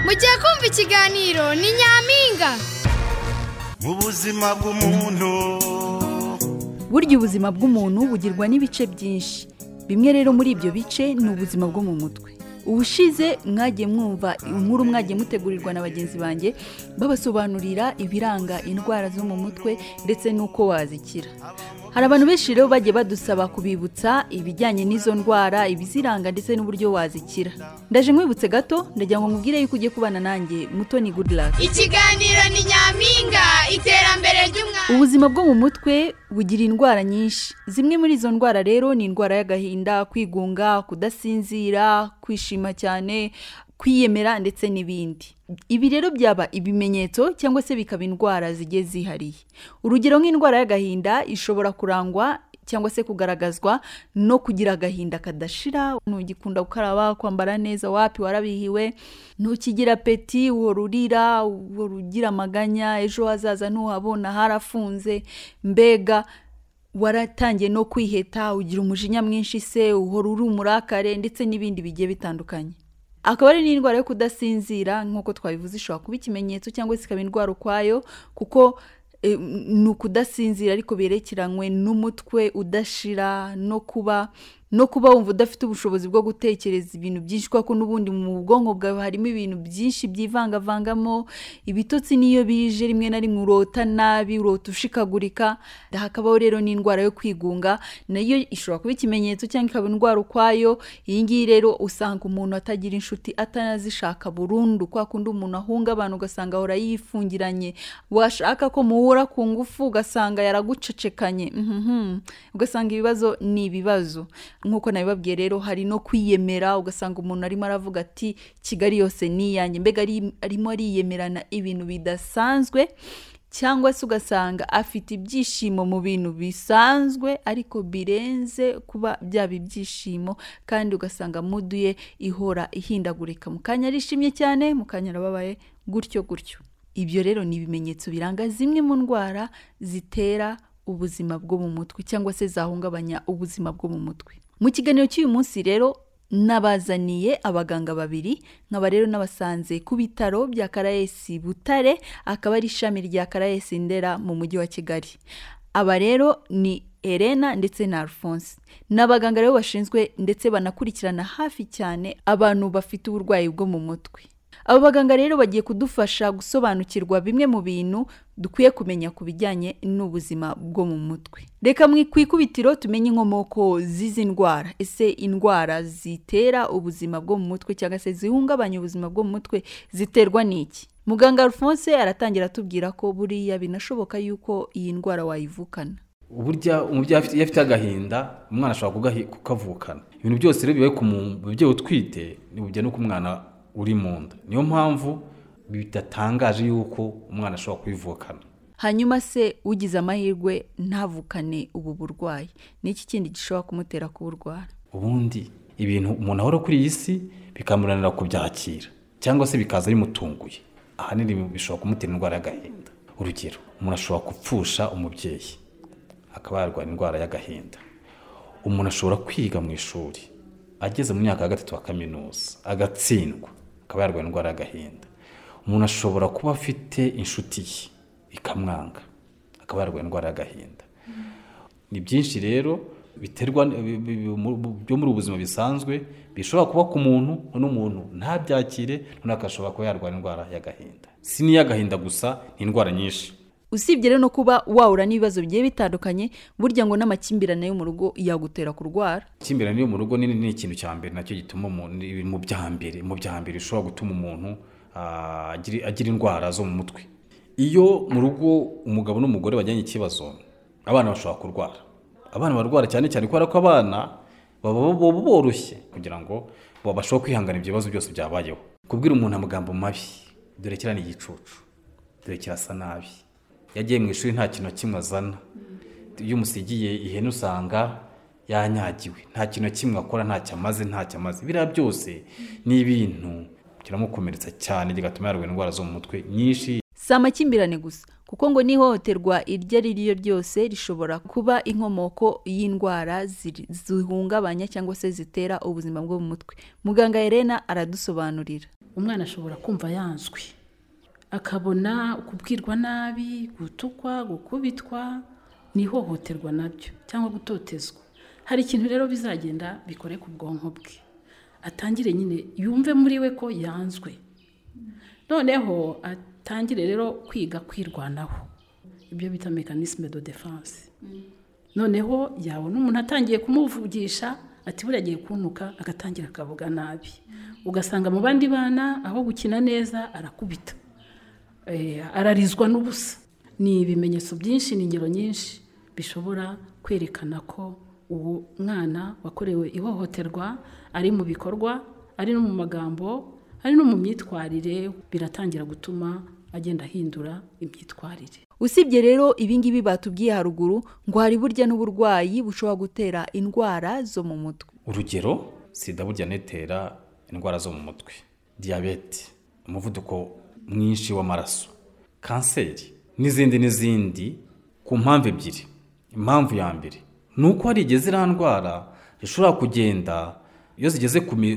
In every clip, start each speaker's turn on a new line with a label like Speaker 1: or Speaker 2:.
Speaker 1: mugiye kumva ikiganiro ni Nyampinga.
Speaker 2: Mu buzima bw'umuntu,
Speaker 3: burya ubuzima bw'umuntu bugirwa n'ibice byinshi. Bimwe rero muri ibyo bice ni ubuzima bwo mu mutwe. Ubushize mwagiye mwumva inkuru mwagiye mutegurirwa na bagenzi banjye babasobanurira ibiranga indwara zo mu mutwe ndetse n'uko wazikira. Hari abantu benshi rero bagiye badusaba kubibutsa ibijyanye n'izo ndwara, ibiziranga ndetse n'uburyo wazikira. Ndaje mwibutse gato, ndagira ngo mubwire yuko ugiye kubana nanjye Mutoni Goodluck.
Speaker 1: Ikiganiro ni Nyampinga, iterambere ry'umwana.
Speaker 3: Ubuzima bwo mu mutwe bugira indwara nyinshi. Zimwe muri izo ndwara rero ni indwara y'agahinda, kwigunga, kudasinzira, kwishima cyane, kwiyemera ndetse n'ibindi. Ibi rero byaba ibimenyetso cyangwa se bikaba indwara zigiye zihariye. Urugero nk'indwara y'agahinda ishobora kurangwa cyangwa se kugaragazwa no kugira agahinda kadashira, ntugikunda gukaraba, kwambara neza, wapi warabihiwe, ntukigira peti, uhorurira, ugira amaganya, ejo hazaza ntuhabona, harafunze, mbega waratangiye no kwiheta, ugira umujinya mwinshi se, uhora uri umurakare ndetse n'ibindi bigiye bitandukanye. Akaba ari n'indwara yo kudasinzira nk'uko twabivuze, ishobora kuba ikimenyetso cyangwa se ikaba indwara ukwayo, kuko ni ukudasinzira ariko berekeranywe n'umutwe udashira, no kuba wumva udafite ubushobozi bwo gutekereza ibintu byinshi, kuko n'ubundi mu bwonko bwawe harimo ibintu byinshi byivangavangamo. Ibitotsi niyo bije rimwe na rimwe urota nabi, urota ushikagurika. Hakabaho rero n'indwara yo kwigunga, nayo ishobora kuba ikimenyetso cyangwa ikaba indwara ukwayo. Iyi ngiyi rero usanga umuntu atagira inshuti, atanazishaka burundu, kwa kundi umuntu ahunga abantu ugasanga ahora yifungiranye, washaka ko muhura ku ngufu ugasanga yaragucecekanye. Ugasanga ibibazo ni ibibazo. Nkuko nabibabwiye rero, hari no kwiyemera, ugasanga umuntu arimo aravuga ati Kigali yose ni yanjye, mbega arimo ariyemerana ibintu bidasanzwe, cyangwa se ugasanga afite ibyishimo mu bintu bisanzwe ariko birenze kuba byaba ibyishimo, kandi ugasanga mood ye ihora ihindagurika, mu kanya arishimye cyane, mu kanya arababaye, gutyo gutyo. Ibyo rero ni ibimenyetso biranga zimwe mu ndwara zitera ubuzima bwo mu mutwe cyangwa se zahungabanya ubuzima bwo mu mutwe. Mu kiganiro cy'uyu munsi rero nabazaniye abaganga babiri, nkaba rero nabasanze ku bitaro bya Caraes Butare, akaba ari ishami rya Caraes Ndera mu mujyi wa Kigali. Aba rero ni Elena ndetse na Alphonse. N'abaganga rero bashinzwe ndetse banakurikirana hafi cyane abantu bafite uburwayi bwo mu mutwe. Abo baganga rero bagiye kudufasha gusobanukirwa bimwe mu bintu dukwiye kumenya ku bijyanye n'ubuzima bwo mu mutwe. Reka kwikubitiro tumenye inkomoko z'izi ndwara. Ese indwara zitera ubuzima bwo mu mutwe cyangwa se zihungabanya ubuzima bwo mu mutwe ziterwa n'iki? Muganga Alphonse aratangira atubwira ko buriya binashoboka yuko iyi ndwara wayivukana.
Speaker 4: Uburya umubyeyi afite agahinda, umwana ashobora kukavukana. Ibintu byose rero bibaye ku mubyeyi utwite, ni burya no ku mwana uri mu nda. Niyo mpamvu bitatangaje yuko umwana ashobora kwivukana.
Speaker 3: Hanyuma se ugize amahirwe ntavukane ubu burwayi, n'iki kindi gishobora kumutera kuburwara?
Speaker 4: Ubundi ibintu umuntu ahora kuri iyi si bikamuranira kubyakira cyangwa se bikaza bimutunguye, ahanini bishobora kumutera indwara y'agahinda. Urugero, umuntu ashobora gupfusha umubyeyi akaba yarwara indwara y'agahinda. Umuntu ashobora kwiga mu ishuri ageze mu myaka ya gatatu wa kaminuza agatsindwa, akaba yarwara indwara y'agahinda. Umuntu ashobora kuba afite inshuti ye ikamwanga, akaba yarwara indwara y'agahinda. Ni byinshi rero biterwa byo muri ubuzima bisanzwe bishobora kuba ku muntu, n'umuntu ntabyakire, n'akashobora kuba yarwara indwara y'agahinda. Si n'iy'agahinda gusa, ni indwara nyinshi.
Speaker 3: Usibye rero no kuba wahura n'ibibazo bigiye bitandukanye, burya ngo n'amakimbirane yo mu rugo yagutera kurwara.
Speaker 4: Ikimbirane yo mu rugo ni ikintu cya mbere nacyo gituma umuntu mu byambere bishobora gutuma umuntu agira indwara zo mu mutwe. Iyo mu rugo umugabo n'umugore bajyanye ikibazo, abana bashobora kurwara. Abana barwara cyane kubera ko abana baba boroshye kugira ngo babashe kwihangana ibyo bibazo byose byabayeho. Kubwira umuntu amagambo mabi, dore kirani igicucu, dore kirasa nabi, yagiye mu ishuri nta kintu kimwe azana, iyo umusigiye ihene usanga yanyagiwe, nta kintu kimwe akora, ntacyo amaze. Biriya byose ni ibintu kiramukomeretsa cyane, kigatuma yarwara indwara zo mu mutwe nyinshi.
Speaker 3: Si amakimbirane gusa, kuko ngo n'ihohoterwa iryo ari ryo ryose rishobora kuba inkomoko y'indwara zihungabanya cyangwa se zitera ubuzima bwo mu mutwe. Muganga Helena aradusobanurira.
Speaker 5: Umwana ashobora kumva yanzwe, akabona kubwirwa nabi, gutukwa, gukubitwa, n'ihohoterwa nabyo cyangwa gutotezwa. Hari ikintu rero bizagenda bikore ku bwonko bwe, atangire nyine yumve muri we ko yanzwe, noneho atangire rero kwiga kwirwanaho, ibyo bita mécanisme de défense. Noneho yabona umuntu atangiye kumuvugisha ati buragiye kuntuka, agatangira akavuga nabi, ugasanga mu bandi bana aho gukina neza arakubita, ararizwa n'ubusa. Ni ibimenyetso byinshi, ni ingero nyinshi bishobora kwerekana ko uwo mwana wakorewe ihohoterwa ari mu bikorwa, ari no mu magambo, ari no mu myitwarire, biratangira gutuma agenda ahindura imyitwarire.
Speaker 3: Usibye rero ibingibi batubwiye haruguru, ngo hari burya n'uburwayi bushobora gutera indwara zo mu mutwe.
Speaker 4: Urugero, sida burya netera indwara zo mu mutwe, diyabete, umuvuduko mwinshi w'amaraso, kanseri n'izindi ku mpamvu ebyiri. Impamvu ya mbere ni uko hari igihe ziriya ndwara zishobora kugenda, iyo zigeze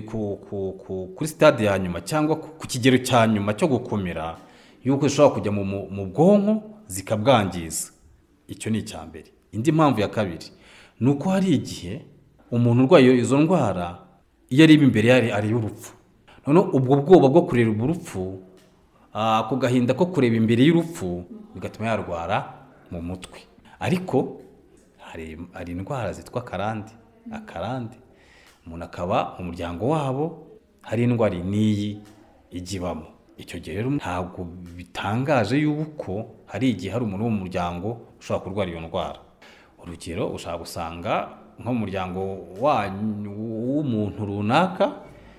Speaker 4: kuri stade ya nyuma cyangwa ku kigero cya nyuma cyo gukomera, yuko zishobora kujya mu bwonko zikabwangiza. Icyo ni icya mbere. Indi mpamvu ya kabiri ni uko hari igihe umuntu urwaye izo ndwara, iyo ari imbere ari y'urupfu, noneho ubwo bwoba bwo kureba urupfu, ako gahinda ko kureba imbere y'urupfu, bigatuma yarwara mu mutwe. Ariko hari indwara zitwa akarande, umuntu akaba mu muryango wabo hari indwara n'iyi igibamo. Icyo gihe rero ntabwo bitangaje yuko hari igihe hari umuntu wo mu muryango ushobora kurwara iyo ndwara. Urugero, ushaka gusanga nko mu muryango w'umuntu runaka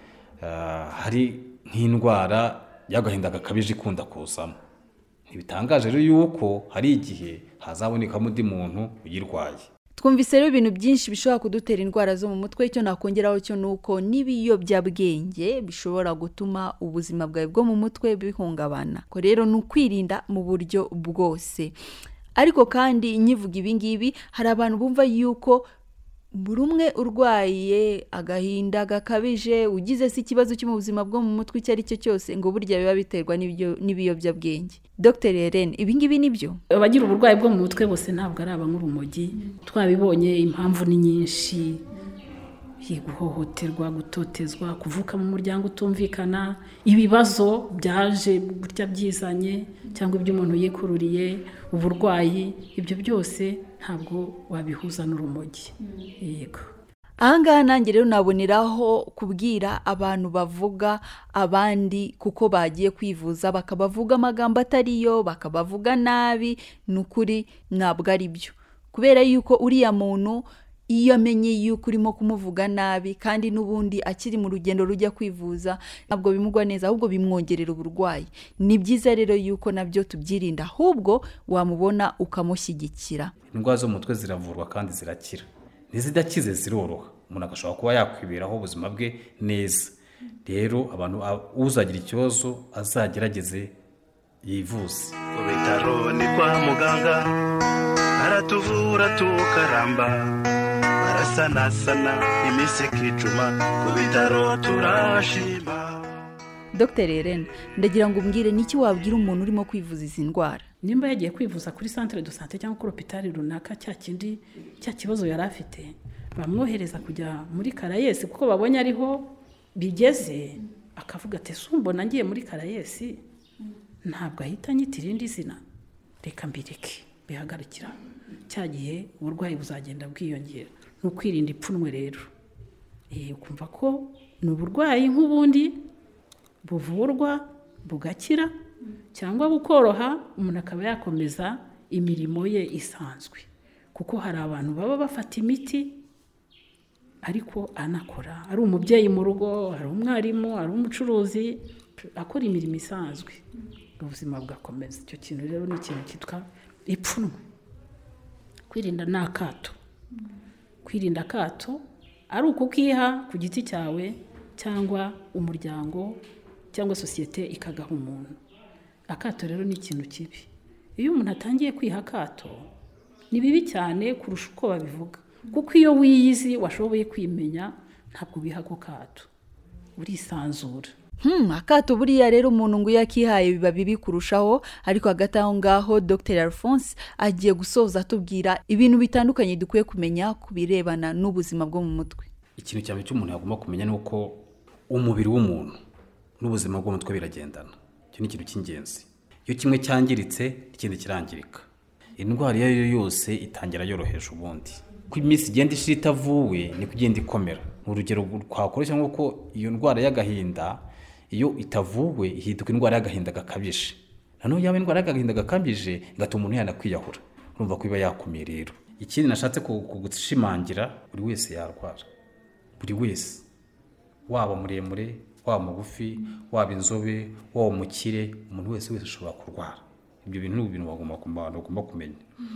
Speaker 4: hari nk'indwara y'agahinda gakabije ikunda kuzamo. Ntibitangaje rero yuko hari igihe hazabonekamo undi muntu uyirwaye.
Speaker 3: Twumvise rero ibintu byinshi bishobora kudutera indwara zo mu mutwe. Icyo nakongeraho cyo nuko n'ibiyobyabwenge bishobora gutuma ubuzima bwawe bwo mu mutwe bihungabana. Ko rero ni ukwirinda mu buryo bwose. Ariko kandi nyivuga ibingibi, hari abantu bumva yuko buri umwe urwaye agahinda gakabije, ugize se ikibazo cyo mu buzima bwo mu mutwe icyo ari cyo cyose, ngo burya biba biterwa n'ibiyobyabwenge. Dr. Helene, ibingibi nibyo?
Speaker 5: Abagira uburwayi bwo mu mutwe bose ntabwo ari abank'urumogi. Twabibonye, impamvu ni nyinshi: guhohoterwa, gutotezwa, kuvuka mu muryango utumvikana, ibibazo byaje burya byizanye cyangwa ibyo umuntu yikururiye, uburwayi, ibyo byose ntabwo wabihuza n'urumogi. Yego.
Speaker 3: Ahangaha nanjye rero naboneraho kubwira abantu bavuga abandi kuko bagiye kwivuza, bakabavuga amagambo atariyo, bakabavuga nabi, n'ukuri ntabwo ari byo. Kubera yuko uriya muntu iyo amenye yuko urimo kumuvuga nabi kandi n'ubundi akiri mu rugendo rujya kwivuza, ntabwo bimugwa neza, ahubwo bimwongerera uburwayi. Ni byiza rero yuko nabyo tubyirinda, ahubwo wamubona ukamushyigikira.
Speaker 4: Indwara zo mu mutwe ziravurwa kandi zirakira, n'izidakize ziroroha. Umuntu agashobora kuba yakwiberaho ubuzima bwe neza. Rero abantu uzagira ikibazo azagerageze yivuze.
Speaker 2: Ku bitaro ni kwa muganga, aratuvura tukaramba, arasanasana iminsi ikicuma, ku bitaro turashima.
Speaker 3: Dr. Helene, ndagira ngo umbwire n'iki wabwira umuntu urimo kwivuza izi ndwara?
Speaker 5: Nimba yagiye kwivuza kuri centre de santé cyangwa kuri hôpital runaka, cya kibazo yari afite, bamwohereza kujya muri Caraes kuko babonye ariho bigeze, akavuga ati sumbona ngiye muri Caraes, ntabwo ahita anyita irindi zina, reka mbireke bihagarikira. Cya gihe uburwayi buzagenda bwiyongera. Ni ukwirinda ipfunwe rero. Ukumva ko ni uburwayi nk'ubundi buvurwa bugakira cyangwa bukoroha, umuntu akaba yakomeza imirimo ye isanzwe. Kuko hari abantu baba bafata imiti ariko anakora, ari umubyeyi mu rugo, ari umwarimu, ari umucuruzi, akora imirimo isanzwe, ubuzima bugakomeza. Icyo kintu rero ni ikintu cyitwa ipfunwe. Kwirinda ni akato. Kwirinda akato ari ukukiha ku giti cyawe cyangwa umuryango cyangwa sosiyete ikagaha umuntu. Akato rero ni ikintu kibi. iyo umuntu atangiye kwiha akato ni bibi cyane kurusha uko babivuga, kuko iyo wiyizi washoboye kwimenya ntabwo biha ako kato, urisanzura.
Speaker 3: Akato buriya rero umuntu ngo iyo akihaye biba bibi kurushaho. Ariko hagati aho ngaho Dr Alphonse agiye gusoza atubwira ibintu bitandukanye dukwiye kumenya ku birebana n'ubuzima bwo mu mutwe.
Speaker 4: Ikintu cyane cy'umuntu yagomba kumenya ni uko umubiri w'umuntu n'ubuzima bwo mu mutwe biragendana. Icyo ni ikintu cy'ingenzi. Iyo kimwe cyangiritse ikindi kirangirika. Indwara iyo yose itangira yoroheje ubundi. Ko iminsi igenda ishira itavuwe ni kugenda ikomera. Urugero twakoresha nk'uko iyo ndwara y'agahinda iyo itavuwe ihinduka indwara y'agahinda gakabije. Nanone yaba indwara y'agahinda gakabije igatuma umuntu yanakwiyahura. Urumva ko iba yakomeye rero. Ikindi nashatse kugushimangira, buri wese yarwara. Buri wese, waba muremure, waba mugufi, waba inzobe, waba umukire, umuntu wese ashobora kurwara. Ibyo bintu ni ibintu bagomba kumenya.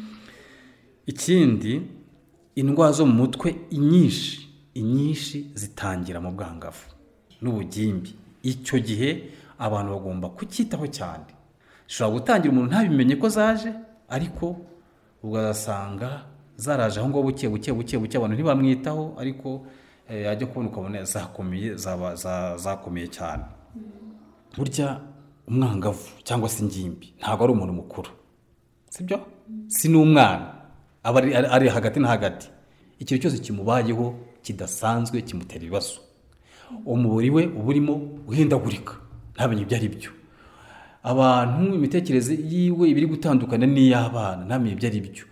Speaker 4: Ikindi, indwara zo mu mutwe inyinshi zitangira mu bwangavu n'ubugimbi. Icyo gihe abantu bagomba kucyitaho cyane. Ushobora gutangira umuntu ntabimenye ko zaje, ariko ugasanga zaraje aho ngo buke abantu ntibamwitaho, ariko ajya kubona ukabona zakomeye cyane. Burya umwangavu cyangwa se ingimbi ntabwo ari umuntu mukuru, sibyo? Si n'umwana, aba ari hagati na hagati. Ikintu cyose kimubayeho kidasanzwe kimutera ibibazo. Umubiri we uba urimo uhindagurika, ntamenye ibyo ari byo. Abantu imitekerereze yiwe ibiri gutandukana n'iy'abana, ntamenye ibyo ari byo.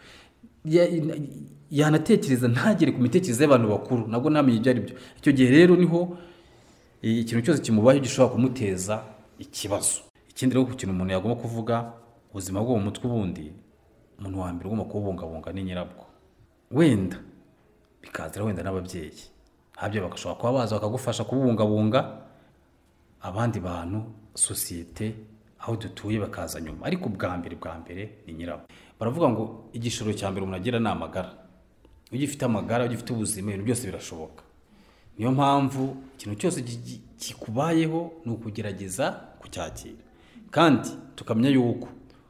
Speaker 4: Yanatekereza ntagere ku mitekerereze y'abantu bakuru, nabwo ntamenye ibyo ari byo. Icyo gihe rero niho ikintu cyose kimubayeho gishobora kumuteza ikibazo. Ikindi rero ku kintu umuntu yagomba kuvuga, ubuzima bwo mu mutwe ubundi umuntu wa mbere ugomba kubungabunga ni nyirabwo. Wenda bikazira wenda n'ababyeyi, habyo bagashobora kuba baza bakagufasha kubungabunga. Abandi bantu, sosiyete, aho dutuye bakaza nyuma, ariko bwa mbere ni nyirabwo. Baravuga ngo igishoro cya mbere umuntu agira ni amagara. Iyo ugifite amagara, iyo ugifite ubuzima, ibintu byose birashoboka. Niyo mpamvu ikintu cyose kikubayeho ni ukugerageza kucyakira, kandi tukamenya yuko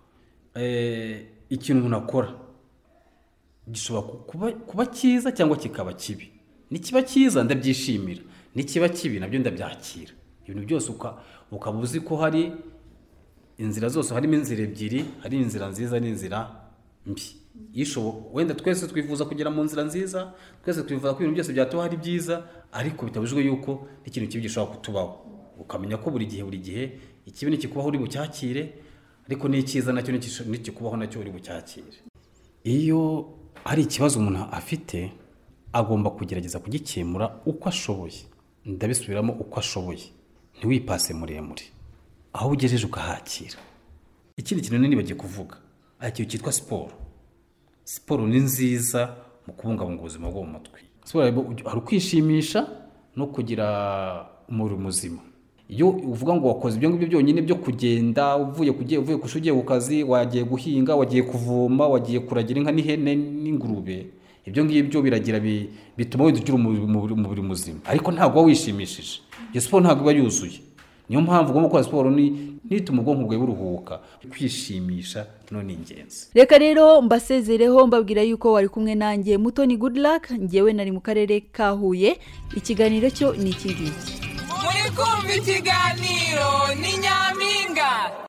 Speaker 4: ikintu umuntu akora gishobora kuba cyiza cyangwa kikaba kibi. Nikiba cyiza ndabyishimira, nikiba kibi nabyo ndabyakira. Ibintu byose ukaba uzi ko hari inzira zose, harimo inzira ebyiri, hari inzira nziza n'inzira mbi. Wenda twese twifuza kugera mu nzira nziza, twese twifuza ko ibintu byose byatuba hari byiza, ariko bitabujwe yuko n'ikintu kibi gishobora kutubaho. Ukamenya ko buri gihe ikibi nikikubaho uri bucyakire, ariko n'icyiza nacyo nikikubaho nacyo uri bucyakire. Iyo hari ikibazo umuntu afite, agomba kugerageza kugikemura uko ashoboye. Ndabisubiramo, uko ashoboye. Ntiwipase muremure, aho ugejeje ukahakira. Ikindi kintu nibagiye kuvuga, ikintu cyitwa siporo. Siporo ni nziza mu kubungabunga ubuzima bwo mu mutwe. Siporo hari ukwishimisha no kugira umubiri muzima. Iyo uvuga ngo wakoze ibyo ngibyo byonyine byo kugenda, uvuye kushugiye ku kazi, wagiye guhinga, wagiye kuvoma, wagiye kuragira inka n'ihene n'ingurube, ibyo ngibyo biragira bituma wenda ugira umubiri muzima, ariko ntabwo wishimishije. Iyo siporo ntabwo iba yuzuye. Niyo mpamvu ugomba gukora siporo nituma ubwonko bwawe buruhuka. Kwishimisha ni ingenzi.
Speaker 3: Reka rero mbasezereho mbabwira yuko wari kumwe nanjye Mutoni Goodluck. Ngewe nari mu karere ka Huye. Ikiganiro cyo ni iki ngiki.
Speaker 1: Muri kumva ikiganiro ni Nyampinga.